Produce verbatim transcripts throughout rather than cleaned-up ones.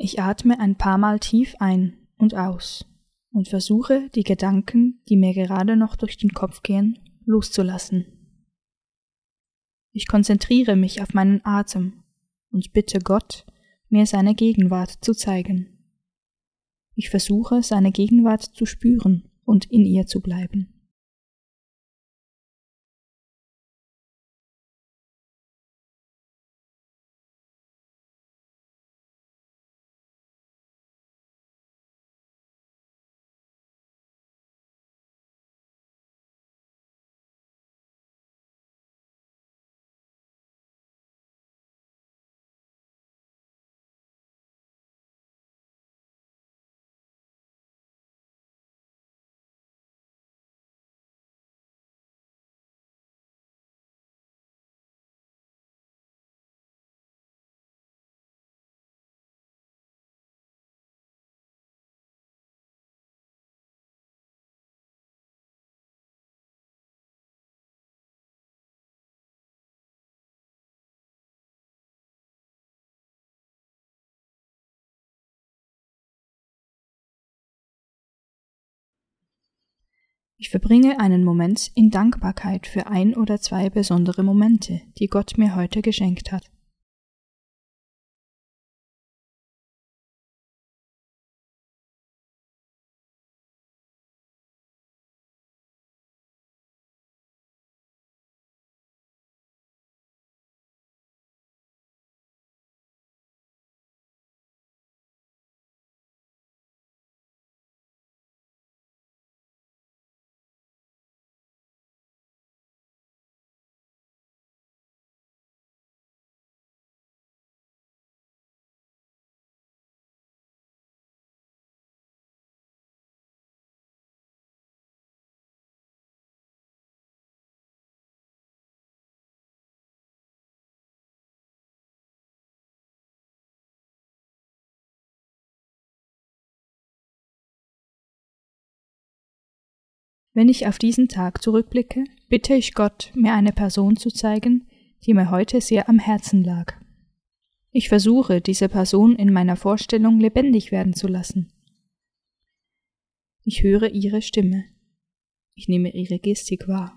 Ich atme ein paar Mal tief ein und aus und versuche, die Gedanken, die mir gerade noch durch den Kopf gehen, loszulassen. Ich konzentriere mich auf meinen Atem und bitte Gott, mir seine Gegenwart zu zeigen. Ich versuche, seine Gegenwart zu spüren und in ihr zu bleiben. Ich verbringe einen Moment in Dankbarkeit für ein oder zwei besondere Momente, die Gott mir heute geschenkt hat. Wenn ich auf diesen Tag zurückblicke, bitte ich Gott, mir eine Person zu zeigen, die mir heute sehr am Herzen lag. Ich versuche, diese Person in meiner Vorstellung lebendig werden zu lassen. Ich höre ihre Stimme. Ich nehme ihre Gestik wahr.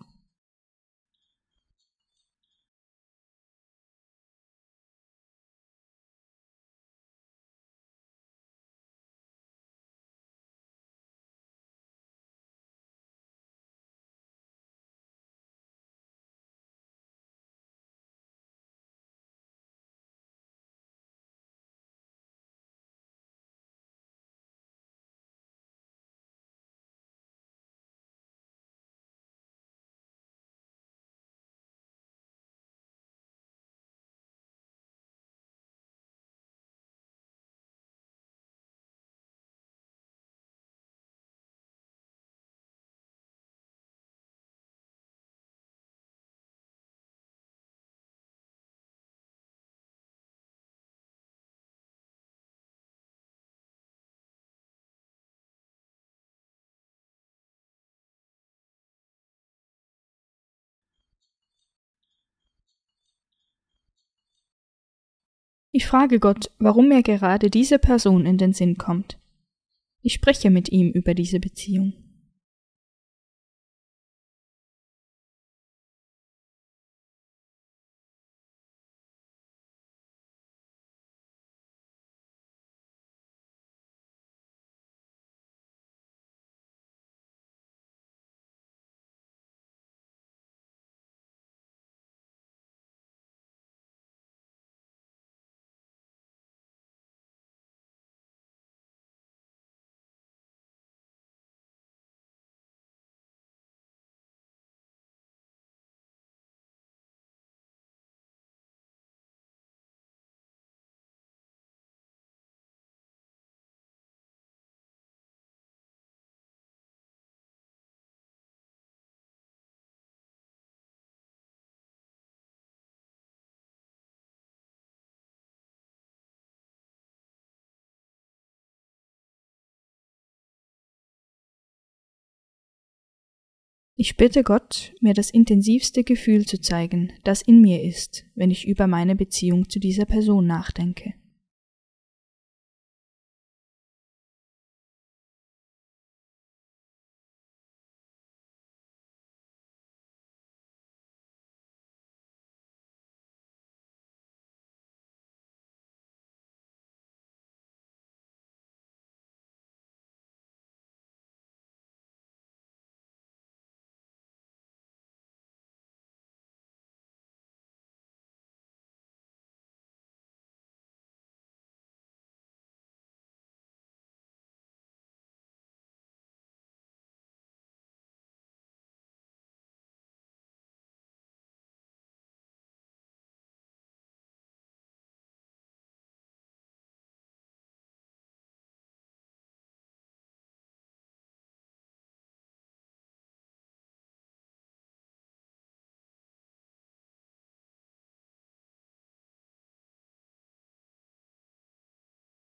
Ich frage Gott, warum mir gerade diese Person in den Sinn kommt. Ich spreche mit ihm über diese Beziehung. Ich bitte Gott, mir das intensivste Gefühl zu zeigen, das in mir ist, wenn ich über meine Beziehung zu dieser Person nachdenke.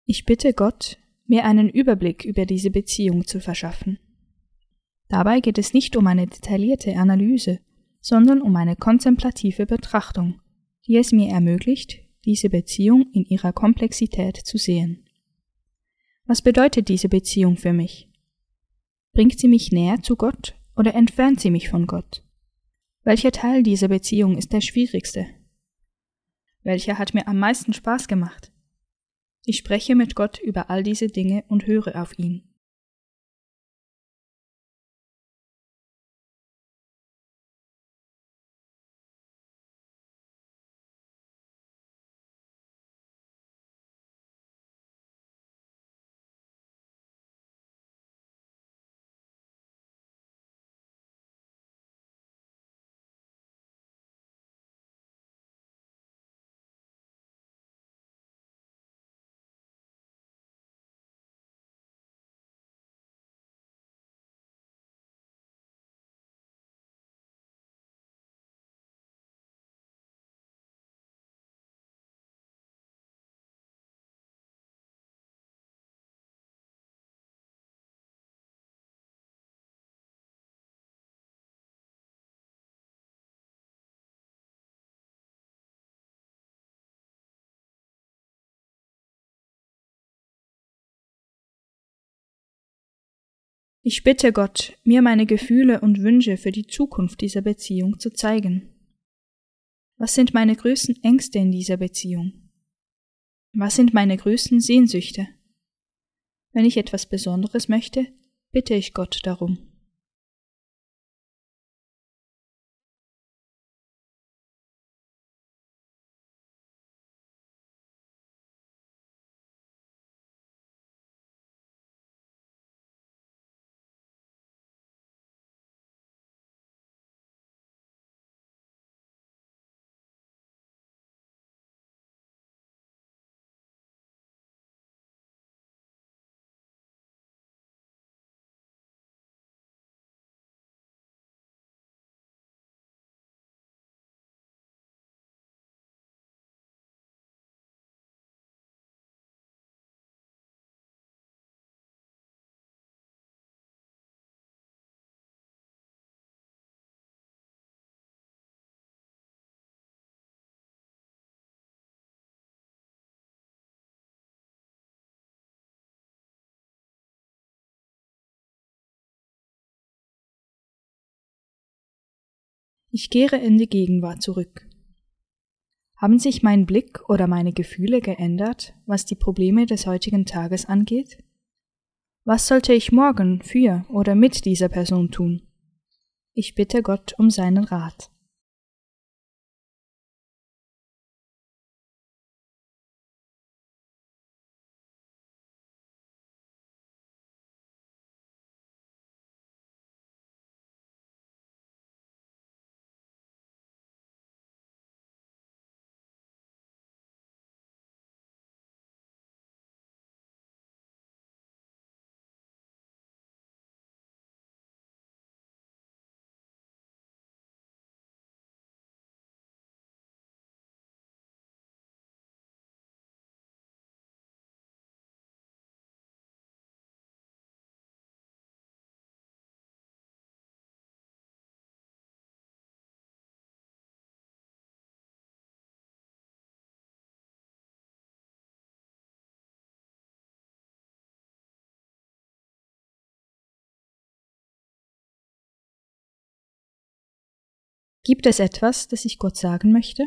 Ich bitte Gott, mir einen Überblick über diese Beziehung zu verschaffen. Dabei geht es nicht um eine detaillierte Analyse, sondern um eine kontemplative Betrachtung, die es mir ermöglicht, diese Beziehung in ihrer Komplexität zu sehen. Was bedeutet diese Beziehung für mich? Bringt sie mich näher zu Gott oder entfernt sie mich von Gott? Welcher Teil dieser Beziehung ist der schwierigste? Welcher hat mir am meisten Spaß gemacht? Ich spreche mit Gott über all diese Dinge und höre auf ihn. Ich bitte Gott, mir meine Gefühle und Wünsche für die Zukunft dieser Beziehung zu zeigen. Was sind meine größten Ängste in dieser Beziehung? Was sind meine größten Sehnsüchte? Wenn ich etwas Besonderes möchte, bitte ich Gott darum. Ich kehre in die Gegenwart zurück. Haben sich mein Blick oder meine Gefühle geändert, was die Probleme des heutigen Tages angeht? Was sollte ich morgen für oder mit dieser Person tun? Ich bitte Gott um seinen Rat. Gibt es etwas, das ich Gott sagen möchte?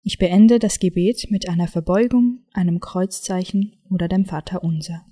Ich beende das Gebet mit einer Verbeugung, einem Kreuzzeichen oder dem Vaterunser.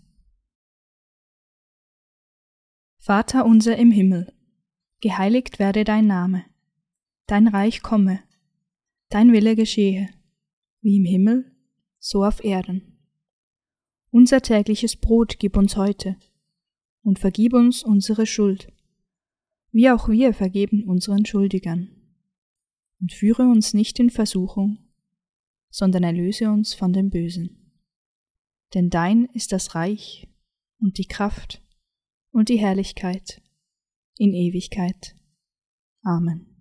Vater unser im Himmel, geheiligt werde dein Name, dein Reich komme, dein Wille geschehe, wie im Himmel, so auf Erden. Unser tägliches Brot gib uns heute und vergib uns unsere Schuld, wie auch wir vergeben unseren Schuldigern. Und führe uns nicht in Versuchung, sondern erlöse uns von dem Bösen. Denn dein ist das Reich und die Kraft und die Herrlichkeit in Ewigkeit. Amen.